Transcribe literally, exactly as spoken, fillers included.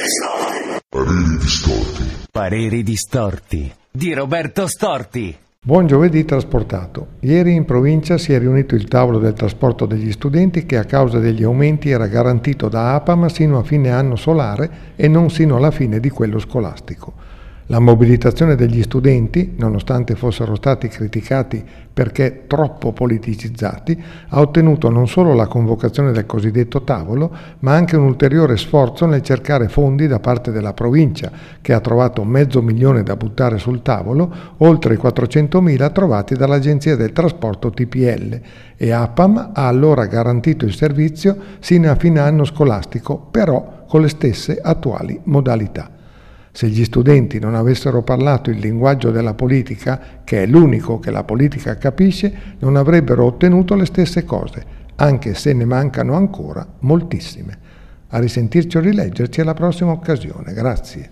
Pareri distorti. Pareri distorti di Roberto Storti. Buon giovedì trasportato. Ieri in provincia si è riunito il tavolo del trasporto degli studenti che a causa degli aumenti era garantito da APAM sino a fine anno solare e non sino alla fine di quello scolastico. La mobilitazione degli studenti, nonostante fossero stati criticati perché troppo politicizzati, ha ottenuto non solo la convocazione del cosiddetto tavolo, ma anche un ulteriore sforzo nel cercare fondi da parte della provincia, che ha trovato mezzo milione da buttare sul tavolo, oltre i quattrocentomila trovati dall'Agenzia del Trasporto T P L, e APAM ha allora garantito il servizio sino a fine anno scolastico, però con le stesse attuali modalità. Se gli studenti non avessero parlato il linguaggio della politica, che è l'unico che la politica capisce, non avrebbero ottenuto le stesse cose, anche se ne mancano ancora moltissime. A risentirci o rileggerci alla prossima occasione. Grazie.